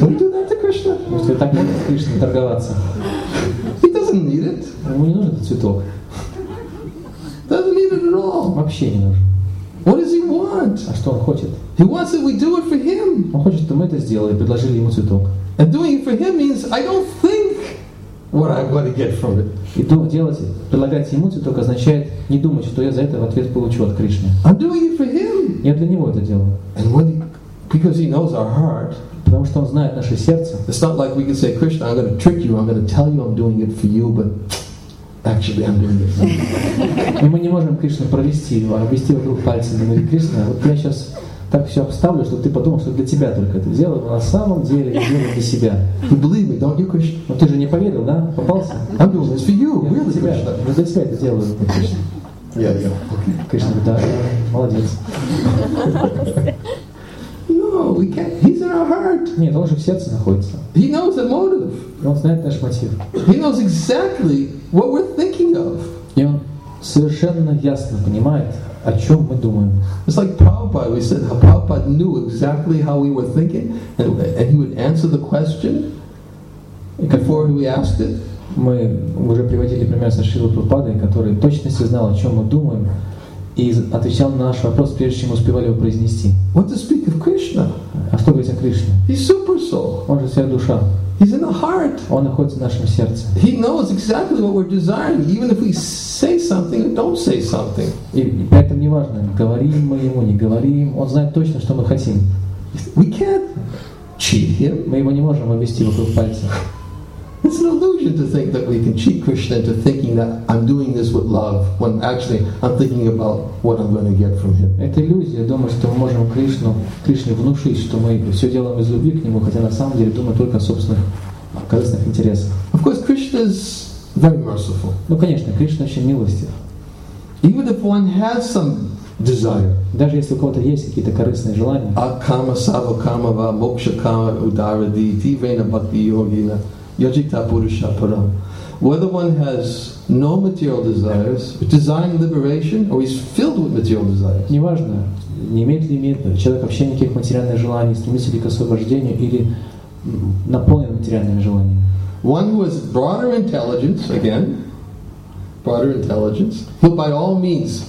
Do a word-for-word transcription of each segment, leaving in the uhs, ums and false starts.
Can you do that to Krishna? Может, так можно с Кришной торговаться? He doesn't need it. Ему не нужен этот цветок. Doesn't need it at all. Вообще не нужен. What does he want? А что он хочет? He wants that we do it for him. Он хочет, чтобы мы это сделали, предложили ему цветок. And doing it for him means I don't think what I'm going to get from it. И делать, предлагать ему цветок означает не думать, что я за это в ответ получу от Кришны. I'm doing it for him. Я для него это делаю. And when he, because he knows our heart, потому что он знает наше сердце. It's not like we can say, Krishna, I'm going to trick you. I'm going to tell you I'm doing it for you, but actually I'm doing it for you. И мы не можем Кришну провести, а обвести вокруг пальца и говорить: Кришна, вот я сейчас так все обставлю, что ты подумал, что для тебя только это делаю, но на самом деле я делаю для себя. You believe me, don't you, Krishna? Но ты же не поверил, да? Попался? I'm doing this for you, Я really, для тебя, Krishna. я для тебя это делаю, Кришна. Yeah, yeah. Okay. Кришна говорит: да, молодец. No, we can't. He's in our heart. Нет, он же в сердце находится. He knows the motive. И он знает наш мотив. He knows exactly what we're thinking of. И он совершенно ясно понимает, о чем мы думаем. It's like Prabhupada. We said how Prabhupada knew exactly how we were thinking, and, and he would answer the question before we asked it. Мы уже приводили пример со Шрилой Прабхупадой, который в точности знал, о чем мы думаем, и отвечал на наш вопрос, прежде чем мы успевали его произнести. What to speak of Krishna? А что говорить о Кришне? He's super soul. Он же вся душа. He's in the heart. Он находится в нашем сердце. He knows exactly what we're desiring, even if we say something or don't say something. И поэтому не важно, говорим мы ему, не говорим. Он знает точно, что мы хотим. We can't cheat him. Мы его не можем обвести вокруг пальца. It's an illusion to think that we can cheat Krishna into thinking that I'm doing this with love, when actually I'm thinking about what I'm going to get from him. Это иллюзия, думать, что мы можем Кришну, Кришне внушить, что мы все делаем из любви к нему, хотя на самом деле думаем только о собственных корыстных интересах. Of course, Krishna is very merciful. Ну, конечно, Кришна очень милостив. Even if one has some desire, даже если у кого-то есть какие-то корыстные желания, akama savakama va moksha kama udaradi tivena bhakti yogina yajita purusha param. Whether one has no material desires, desiring liberation, or he's filled with material desires. Неважно, не имеет ли имеет человек вообще никаких материальных желаний, стремится ли к освобождению или наполнен материальными желаниями. One who has broader intelligence, again, broader intelligence, he'll by all means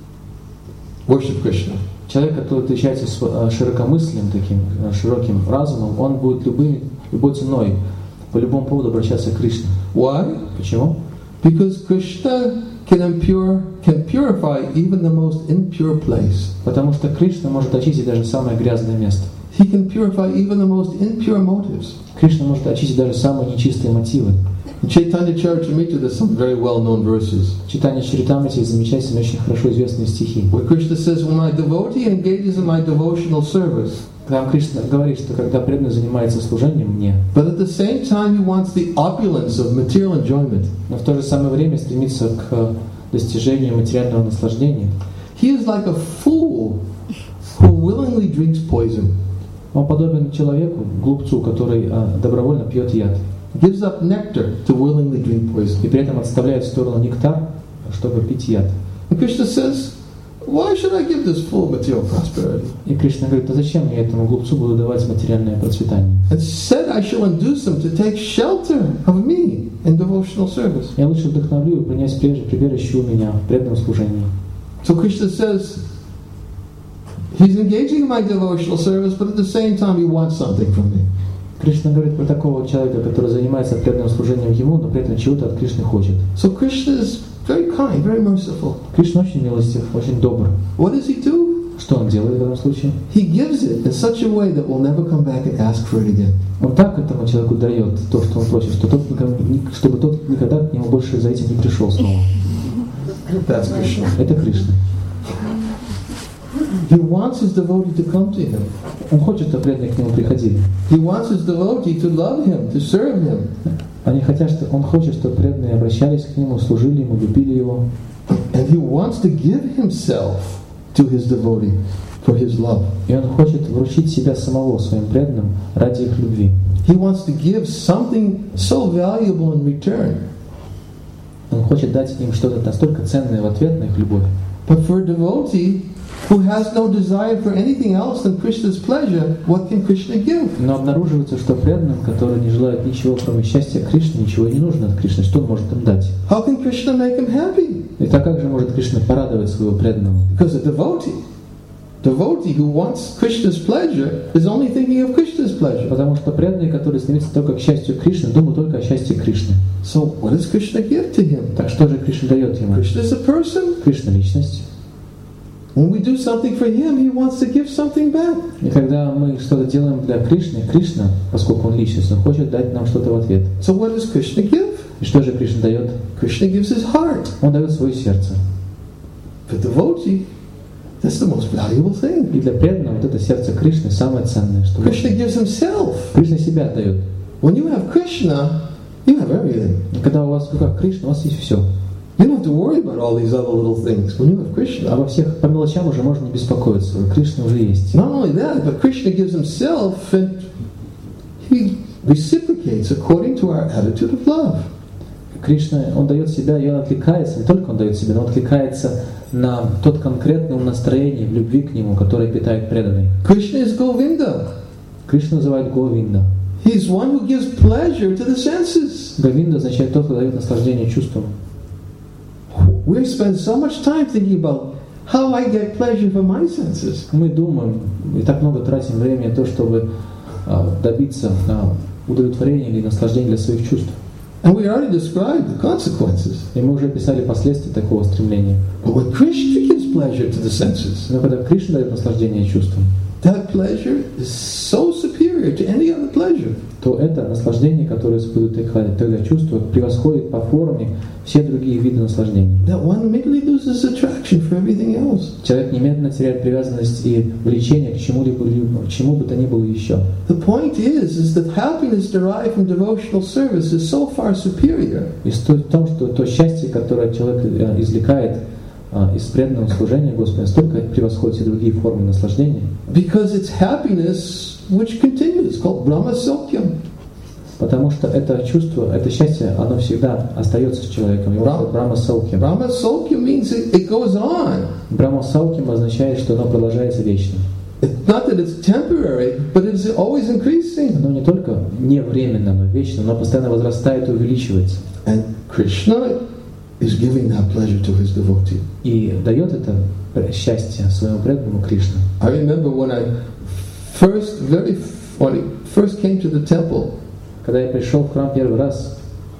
worship Krishna. Человек, который отличается широкомыслием, таким широким разумом, он будет любым, любой ценой по любому поводу обращаться к Кришне. Why? Почему? Because Krishna can impure, can purify even the most impure place. Потому что Кришна может очистить даже самое грязное место. He can purify even the most impure motives. Кришна может очистить даже самые нечистые мотивы. In Chaitanya Charitamrita there's some very well-known verses. В Чайтанья Чаритамрите есть замечательные, очень хорошо известные стихи. Where Krishna says, when my devotee engages in my devotional service, там Кришна говорит, что когда преданный занимается служением мне, but at the same time he wants the opulence of material enjoyment, но в то же самое время стремится к достижению материального наслаждения, he is like a fool who willingly drinks poison. Он подобен человеку, глупцу, который а, добровольно пьет яд. Gives up nectar to willingly drink poison. И при этом отставляет в сторону нектар, чтобы пить яд. And Krishna says, why should I give this fool material prosperity? И Кришна говорит: а зачем я этому глупцу буду давать материальное процветание? And said I shall induce him to take shelter of me in devotional service. Я лучше вдохновлю и принять прибежище у меня в преданном служении. So Krishna says, he's engaging in my devotional service, but at the same time he wants something from me. Кришна говорит про такого человека, который занимается преданным служением ему, но при этом чего-то от Кришны хочет. So Krishna is very kind, very merciful. Кришна очень милостив, очень добр. What does he do? Что он делает в этом случае? He gives it in such a way that we'll never come back and ask for it again. Он так этому человеку дает то, что он просит, что тот никогда, чтобы тот никогда к нему больше за этим не пришел снова. That's Krishna. Это Кришна. He wants his devotee to come to him. Он хочет, чтобы преданные к нему приходили. He wants his devotee to love him, to serve him. Они хотят, что он хочет, чтобы преданные обращались к нему, служили ему, любили его. And he wants to give himself to his devotee for his love. И он хочет вручить себя самого своим преданным ради их любви. He wants to give something so valuable in return. Он хочет дать им что-то настолько ценное в ответ на их любовь. But for a devotee, who has no desire for anything else than Krishna's pleasure, what can Krishna give? Но обнаруживается, что преданным, которые не желают ничего, кроме счастья Кришны, ничего не нужно от Кришны. Что он может им дать? How can Krishna make him happy? Итак, как же может Кришна порадовать своего преданного? Because a devotee, devotee who wants Krishna's pleasure is only thinking of Krishna's pleasure. Потому что преданные, которые стремятся только к счастью Кришны, думают только о счастье Кришны. So what does Krishna give to him? Так что же Кришна дает ему? Krishna is a person. Кришна — личность. When we do something for him, he wants to give something back. И когда мы что-то делаем для Кришны, Кришна, поскольку он личность, он хочет дать нам что-то в ответ. So what does Krishna give? И что же Кришна дает? Krishna gives his heart. Он дает свое сердце. For devotee, that's the most valuable thing. И для преданного вот это сердце Кришны самое ценное, что Krishna gives himself. Кришна себя отдает. When you have Krishna, you have everything. И когда у вас в руках Кришна, у вас есть все. You don't have to worry about all these other little things. When you have Krishna, Обо всех по мелочам уже можно не беспокоиться. Кришна уже есть. not only that, but Krishna gives himself and he reciprocates according to our attitude of love. Кришна, он дает себя, и он откликается, не только он дает себя, но он откликается на тот конкретный настроение в любви к нему, которое питает преданный. Krishna is Govinda. Кришна называют Говинда. He's one who gives pleasure to the senses. Говинда означает тот, кто дает наслаждение чувствам. We spend so much time thinking about how I get pleasure from my senses. Мы думаем и так много тратим времени на то, чтобы а, добиться а, удовлетворения или наслаждения для своих чувств. And we already described the consequences. И мы уже описали последствия такого стремления. But when Krishna gives pleasure to the senses, Но когда Кришна дает наслаждение чувствам, that pleasure is so superior to any other pleasure. то это наслаждение, которое испытывает тогда чувство, превосходит по форме все другие виды наслаждений. That one immediately loses attraction for everything else. Человек немедленно теряет привязанность и влечение к чему-либо, к чему бы то ни было еще. The point is, is that happiness derived from devotional service is so far superior. И суть в том, что то счастье, которое человек извлекает из преданного служения Господу, настолько превосходит все другие формы наслаждения. Because it's happiness which continues, called Brahma Sokyam. Потому что это чувство, это счастье, оно всегда остается с человеком. Его называют Брахма Саукьям. Brahma Sokyam means it, it goes on. Брахма Саукьям означает, что оно продолжается вечно. It's not that it's temporary, but it's always increasing. Оно не только не временно, но вечно, но постоянно возрастает и увеличивается. And Krishna is giving that pleasure to his devotee. И дает это счастье своему преданному Кришна. I remember when I first, very, when I first came to the temple, когда я пришел в храм первый раз,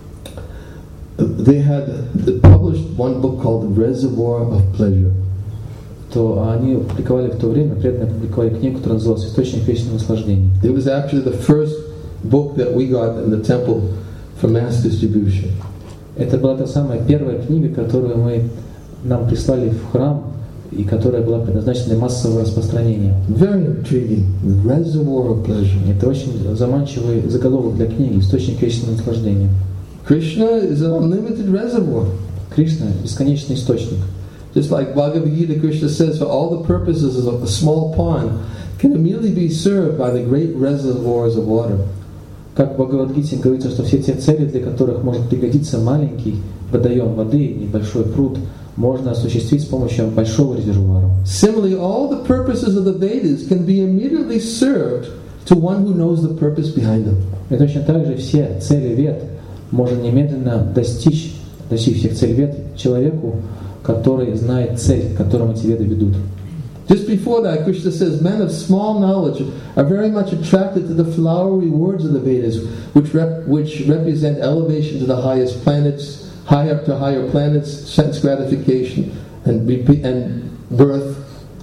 they had published one book called The Reservoir of Pleasure. то они публиковали в то время, преданные публиковали книгу, которая называлась «Источник вечного наслаждения». It was actually the first book that we got in the temple for mass distribution. Это была та самая первая книга, которую мы нам прислали в храм, и которая была предназначена для массового распространения. Very intriguing. The Reservoir of Pleasure. Это очень заманчивый заголовок для книги «Источник вечного наслаждения». Krishna is an unlimited reservoir. Кришна – бесконечный источник. Just like Bhagavad Gita, Krishna says, for all the purposes of a small pond can immediately be served by the great reservoirs of water. Как в Бхагавад-гите говорится, что все те цели, для которых может пригодиться маленький водоем воды, небольшой пруд, можно осуществить с помощью большого резервуара. Similarly, all the purposes of the Vedas can be immediately served to one who knows the purpose behind them. И точно так же все цели вед можно немедленно достичь, достичь всех целей вед человеку, который знает цель, к которому эти веды ведут. Just before that, Krishna says, men of small knowledge are very much attracted to the flowery words of the Vedas, which rep- which represent elevation to the highest planets, higher to higher planets, sense gratification, and repeat, and birth.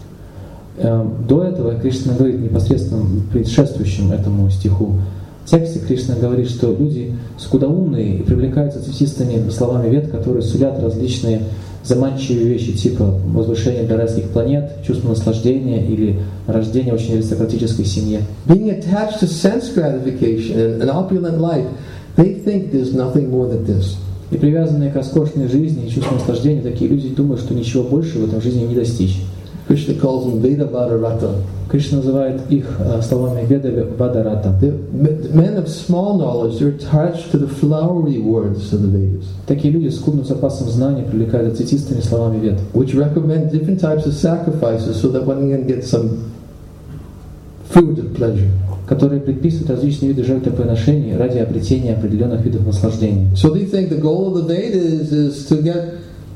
До этого Кришна говорит непосредственно предшествующим этому стиху. В тексте Кришна говорит, что люди скудоумные и привлекаются цветистыми словами вед, которые сулят различные заманчивые вещи типа возвышения до райских планет, чувство наслаждения или рождения в очень аристократической семье. Being attached to sense gratification and an opulent life, they think there's nothing more than this. И привязанные к роскошной жизни и чувству наслаждения, такие люди думают, что ничего больше в этом жизни не достичь. Krishna calls them Veda Vadarata. Кришна называет их uh, словами Веда Вадарата. The men of small knowledge, they're attached to the flowery words of the Vedas. Такие люди с скудным запасом знаний привлекают цветистыми словами Вед, which recommend different types of sacrifices so that one can get some fruit of pleasure. которые предписывают различные виды жертвоприношений ради обретения определенных видов наслаждения. So they think the goal of the Vedas is to get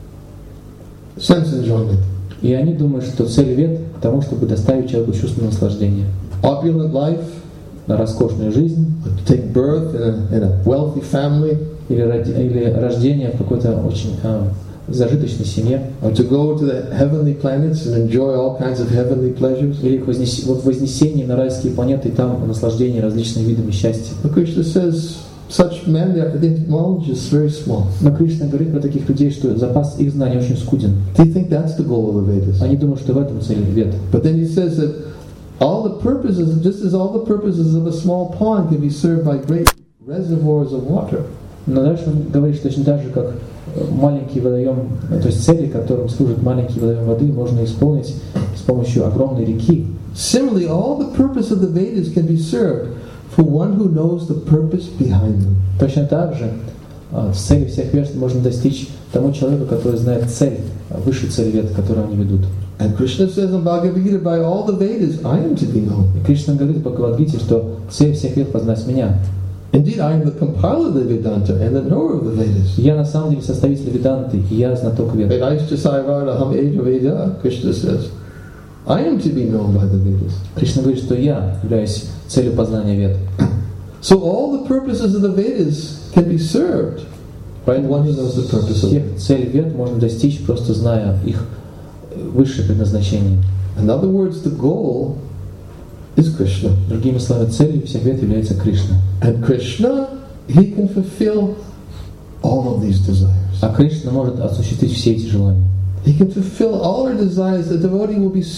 sense enjoyment. И они думают, что цель Вед к тому, чтобы доставить человеку чувство наслаждения. Opulent life, На роскошную жизнь, to take birth in a, in a wealthy family, или, ради, или рождение в какой-то очень а, зажиточной семье, or to go to the heavenly planets and enjoy all kinds of heavenly pleasures. или к вознес, вот вознесении на райские планеты и там наслаждение различными видами счастья. But Krishna says such men, their, their knowledge is very small. Но Кришна говорит про таких людей, что запас их знаний очень скуден. They think that's the goal of the Vedas. Они думают, что в этом цель Вед. But then he says that all the purposes, just as all the purposes of a small pond can be served by great reservoirs of water. Но дальше он говорит, что точно так же, как маленький водоем, то есть цели, которым служит маленький водоем воды, можно исполнить с помощью огромной реки. Similarly, all the purpose of the Vedas can be served for one who knows the purpose behind them. Точно так же с цели всех верств можно достичь тому человеку, который знает цель, высшую цель Вед, которую они ведут. And Krishna says in Bhagavad Gita, by all the Vedas, I am to be known. И Кришна говорит в Бхагавад-гите, что цель всех Вед познать меня. Indeed, I am the compiler of the Vedanta and the knower of the Vedas. Я на самом деле составитель Веданты, и я знаток Вед. Vedaishta Saivada Ham Eva Veda, Krishna says, I am to be known by the Vedas. Кришна говорит, что я являюсь целью познания Вед. So all the purposes of the Vedas can be served by one who knows the purpose of Всех them. целей Вед можно достичь, просто зная их высшее предназначение. In other words, the goal is Krishna. Другими словами, целью всех Вед является Кришна. And Krishna, he can fulfill all of these desires. А Кришна может осуществить все эти желания. He can fulfill all our desires. The devotee will be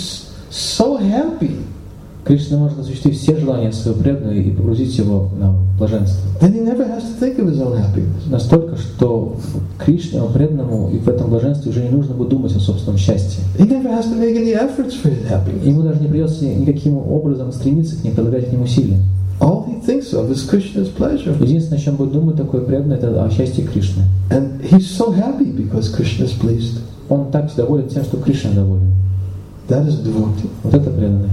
so happy. Кришна может осуществить все желания своего преданного и погрузить его на блаженство. Then he never has to think of his own happiness. Настолько, что Кришне, преданному, и в этом блаженстве уже не нужно будет думать о собственном счастье. He never has to make any efforts for his happiness. Ему даже не придется никаким образом стремиться к ним, прилагать к ним усилия. All he thinks of is Krishna's pleasure. Единственное, о чем будет думать такой преданный, это о счастье Кришны. And he's so happy because Krishna is pleased. Он так доволен тем, что Кришна доволен. That is devotee. Вот это преданный.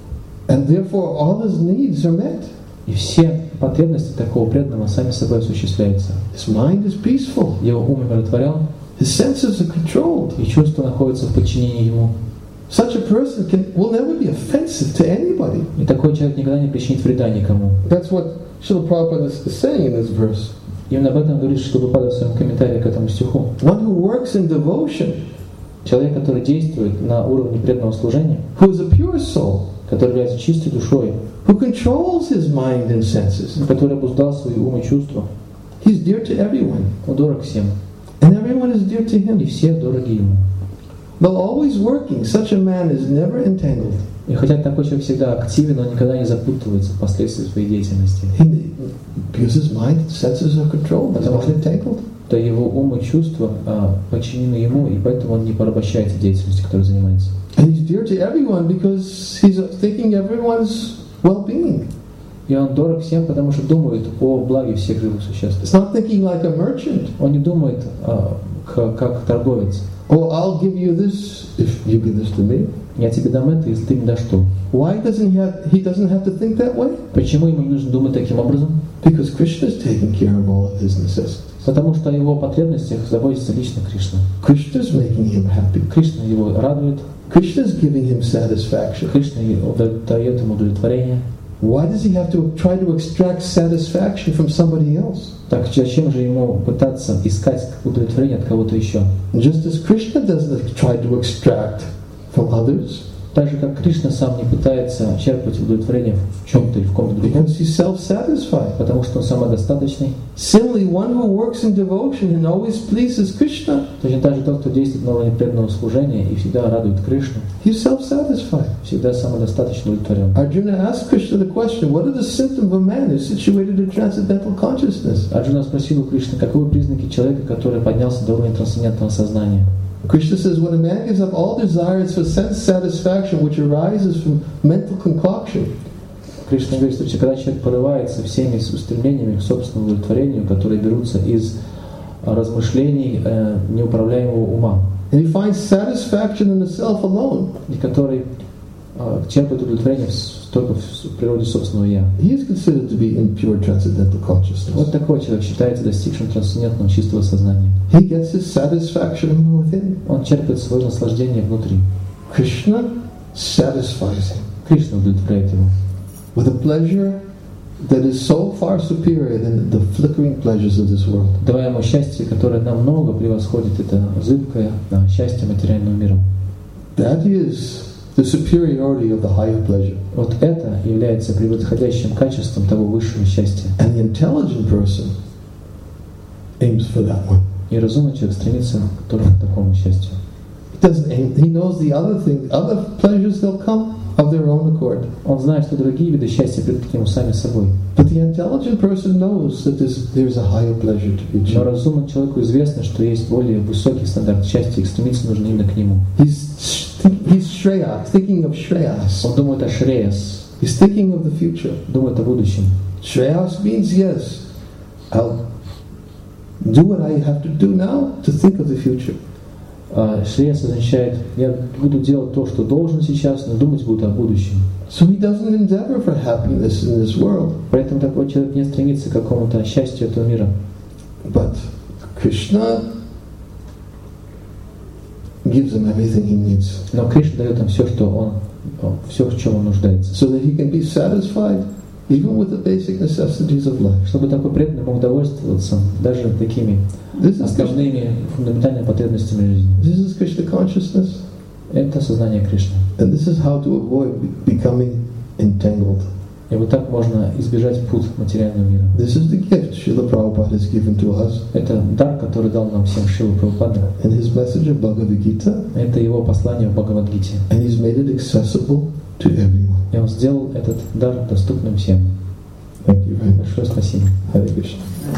And therefore all his needs are met. И все потребности такого преданного сами собой осуществляются. His mind is peaceful. Его ум умиротворен, His senses are controlled. и чувства находятся в подчинении ему. Such a person can, will never be offensive to anybody. И такой человек никогда не причинит вреда никому. That's what Srila Prabhupada is saying in this verse. Именно об этом говорит Шрила Прабхупада в своем комментарии к этому стиху. One who works in devotion, Человек, который действует на уровне преданного служения, who is a pure soul, который является чистой душой, who controls his mind and senses, который обуздал свои ум и чувства, he's dear to everyone. он дорог всем, And everyone is dear to и him. все дороги ему. Though always working, such a man is never entangled. И хотя такой человек всегда активен, он никогда не запутывается в последствиях своей деятельности. He, because his mind and senses are controlled, he's not entangled. То его ум и чувства а, подчинены ему, и поэтому он не порабощается деятельностью, которой занимается. And he's dear to everyone because he's thinking everyone's well-being. И он дорог всем, потому что думает о благе всех живых существ. It's not thinking like a merchant. Он не думает а, к, как торговец. Oh, I'll give you this if you give this to me. Я тебе дам это, если ты мне дашь то. Why doesn't he have, he doesn't have to think that way? Почему ему не нужно думать таким образом? Because Krishna is taking care of all of his necessities. Потому что о его потребностях заботится лично Кришна. Krishna is making him happy. Кришна его радует, Krishna is giving him satisfaction. Кришна дает ему удовлетворение. Why does he have to try to extract satisfaction from somebody else? Так зачем же ему пытаться искать удовлетворение от кого-то еще? Just as Krishna doesn't try to extract from others, Так же, как Кришна сам не пытается черпать удовлетворение в чем-то или в ком-то другом, because he's self-satisfied. потому что он самодостаточный. Similarly, one who works in devotion and always pleases Krishna, Точно так же тот, кто действует на уровне преданного служения и всегда радует Кришну, he's self-satisfied. всегда самодостаточно удовлетворен. Arjuna asked Krishna the question, what are the symptoms of a man who's situated in transcendental consciousness? Арджуна спросил у Кришны, каковы признаки человека, который поднялся до уровня трансцендентного сознания. Krishna says, when a man gives up all desires for sense satisfaction, which arises from mental concoction, Кришна говорит, что когда человек порывается всеми устремлениями к собственному удовлетворению, которые берутся из размышлений э, неуправляемого ума, and he finds satisfaction in the self alone, и который э, черпает удовлетворение только в природе собственного «я». he is considered to be in pure transcendental consciousness. Вот такой человек считается достигшим трансцендентного чистого сознания. He gets his satisfaction within. Он черпает свое наслаждение внутри. Krishna satisfies him Кришна удовлетворяет его with a pleasure that is so far superior than the flickering pleasures of this world. давая ему счастье, которое намного превосходит это зыбкое да, счастье материального мира. That is the superiority of the higher pleasure. Вот это является превосходящим качеством того высшего счастья. And the intelligent person aims for that one. И разумный человек стремится только к такому счастью. He doesn't aim, he knows the other thing, other pleasures, they'll come of their own accord. Он знает, что другие виды счастья придут к нему сами собой. But the intelligent person knows that there's, there's a higher pleasure to be Но achieved. разумному человеку известно, что есть более высокий стандарт счастья, и стремиться нужно именно к нему. He's, he's Shreya, thinking of Shreyas. Он думает о Шреяс, He's thinking of the future. думает о будущем. Shreyas means, yes, I'll do what I have to do now to think of the future. А Шреяс означает, я буду делать то, что должен сейчас, но думать буду о будущем. So he doesn't endeavor for happiness in this world. Поэтому такой человек не стремится к какому-то счастью этого мира. But Krishna gives him everything he needs, Но Кришна дает им все, что он, все, в чем он нуждается. so that he can be satisfied even with the basic necessities of life. Чтобы такой преданный мог довольствоваться даже такими This is Krishna, основными фундаментальными потребностями жизни. this is Krishna consciousness, Это сознание Кришны. and this is how to avoid becoming entangled. И вот так можно избежать пут материального мира. This is the gift Srila Prabhupada has given to us, Это дар, который дал нам всем Шрила Прабхупада. and his message of Bhagavad Gita, Это его послание в Бхагавад-гите. and he's made it accessible to everyone. И он сделал этот дар доступным всем. Thank you very much. Большое спасибо. Hare Krishna.